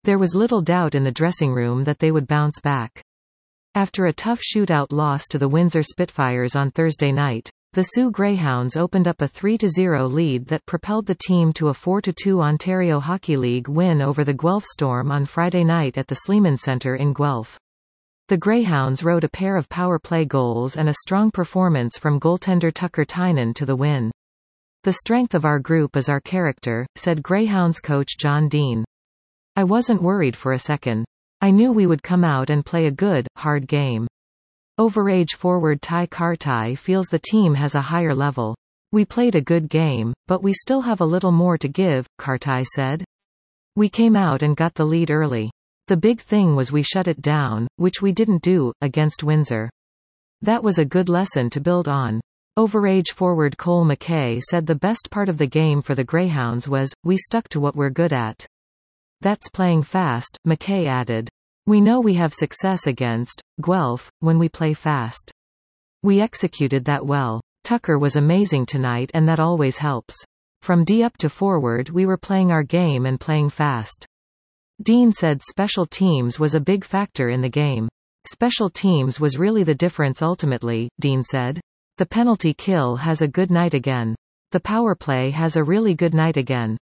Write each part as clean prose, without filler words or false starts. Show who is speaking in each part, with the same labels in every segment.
Speaker 1: There was little doubt in the dressing room that they would bounce back. After a tough shootout loss to the Windsor Spitfires on Thursday night, the Soo Greyhounds opened up a 3-0 lead that propelled the team to a 4-2 Ontario Hockey League win over the Guelph Storm on Friday night at the Sleeman Centre in Guelph. The Greyhounds rode a pair of power play goals and a strong performance from goaltender Tucker Tynan to the win. "The strength of our group is our character," said Greyhounds coach John Dean. "I wasn't worried for a second. I knew we would come out and play a good, hard game." Overage forward Ty Kartai feels the team has a higher level. "We played a good game, but we still have a little more to give," Kartai said. "We came out and got the lead early. The big thing was we shut it down, which we didn't do, against Windsor. That was a good lesson to build on." Overage forward Cole McKay said the best part of the game for the Greyhounds was, "We stuck to what we're good at. That's playing fast," McKay added. "We know we have success against Guelph when we play fast. We executed that well. Tucker was amazing tonight and that always helps. From D up to forward we were playing our game and playing fast." Dean said special teams was a big factor in the game. "Special teams was really the difference ultimately," Dean said. "The penalty kill has a good night again. The power play has a really good night again.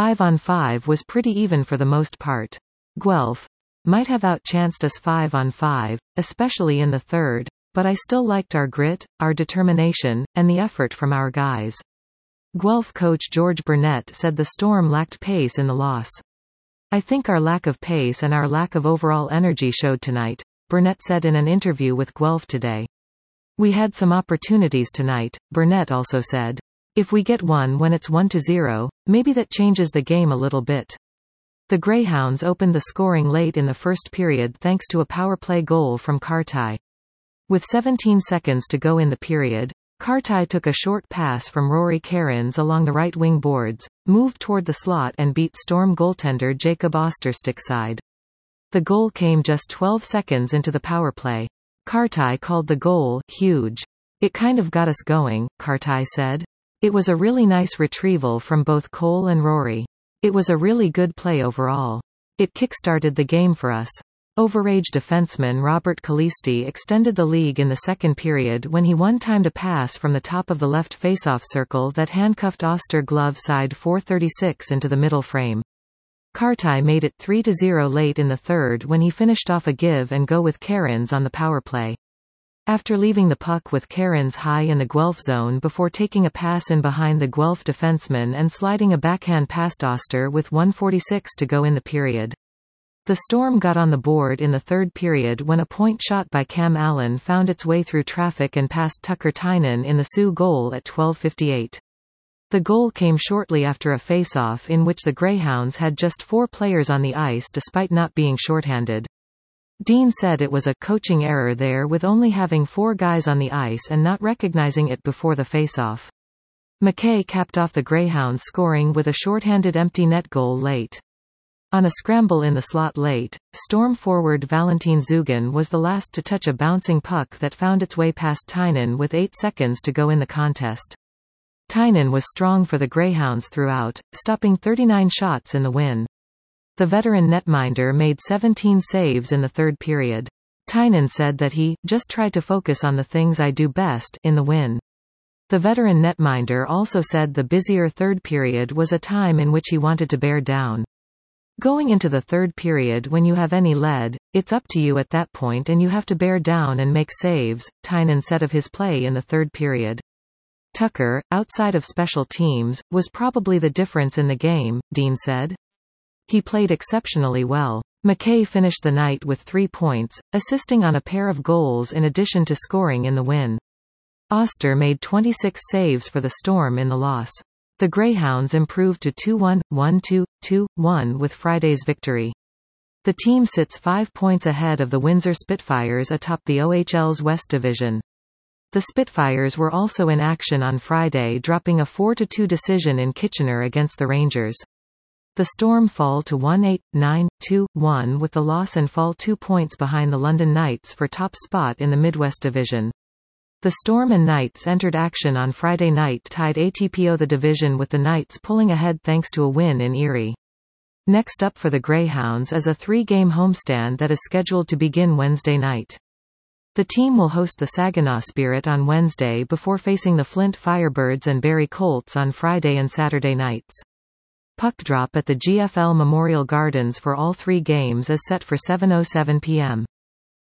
Speaker 1: 5-on-5 was pretty even for the most part. Guelph might have outchanced us 5-on-5, especially in the third, but I still liked our grit, our determination, and the effort from our guys." Guelph coach George Burnett said the Storm lacked pace in the loss. "I think our lack of pace and our lack of overall energy showed tonight," Burnett said in an interview with Guelph Today. "We had some opportunities tonight," Burnett also said. "If we get one when it's 1-0, maybe that changes the game a little bit." The Greyhounds opened the scoring late in the first period thanks to a power play goal from Kartai. With 17 seconds to go in the period, Kartai took a short pass from Rory Cairns along the right wing boards, moved toward the slot and beat Storm goaltender Jacob Oster stickside. The goal came just 12 seconds into the power play. Kartai called the goal huge. "It kind of got us going," Kartai said. "It was a really nice retrieval from both Cole and Rory. It was a really good play overall. It kick-started the game for us." Overage defenseman Robert Calisti extended the lead in the second period when he one-timed a pass from the top of the left faceoff circle that handcuffed Oster glove side 436 into the middle frame. Kartai made it 3-0 late in the third when he finished off a give-and-go with Cairns on the power play. After leaving the puck with Cairns high in the Guelph zone before taking a pass in behind the Guelph defenseman and sliding a backhand past Oster with 1:46 to go in the period. The Storm got on the board in the third period when a point shot by Cam Allen found its way through traffic and past Tucker Tynan in the Sioux goal at 12:58. The goal came shortly after a face-off in which the Greyhounds had just 4 players on the ice despite not being shorthanded. Dean said it was a coaching error there with only having 4 guys on the ice and not recognizing it before the face-off. McKay capped off the Greyhounds scoring with a shorthanded empty net goal late. On a scramble in the slot late, Storm forward Valentin Zugan was the last to touch a bouncing puck that found its way past Tynan with 8 seconds to go in the contest. Tynan was strong for the Greyhounds throughout, stopping 39 shots in the win. The veteran netminder made 17 saves in the third period. Tynan said that he just tried to focus on the things I do best in the win. The veteran netminder also said the busier third period was a time in which he wanted to bear down. Going into the third period when you have any lead, it's up to you at that point and you have to bear down and make saves, Tynan said of his play in the third period. Tucker, outside of special teams, was probably the difference in the game, Dean said. He played exceptionally well. McKay finished the night with 3 points, assisting on a pair of goals in addition to scoring in the win. Oster made 26 saves for the Storm in the loss. The Greyhounds improved to 2-1, 1-2, 2-1 with Friday's victory. The team sits 5 points ahead of the Windsor Spitfires atop the OHL's West Division. The Spitfires were also in action on Friday, dropping a 4-2 decision in Kitchener against the Rangers. The Storm fall to 1-8, 9-2-1 with the loss and fall 2 points behind the London Knights for top spot in the Midwest Division. The Storm and Knights entered action on Friday night tied ATPO the division with the Knights pulling ahead thanks to a win in Erie. Next up for the Greyhounds is a 3-game homestand that is scheduled to begin Wednesday night. The team will host the Saginaw Spirit on Wednesday before facing the Flint Firebirds and Barrie Colts on Friday and Saturday nights. Puck drop at the GFL Memorial Gardens for all 3 games is set for 7:07 p.m.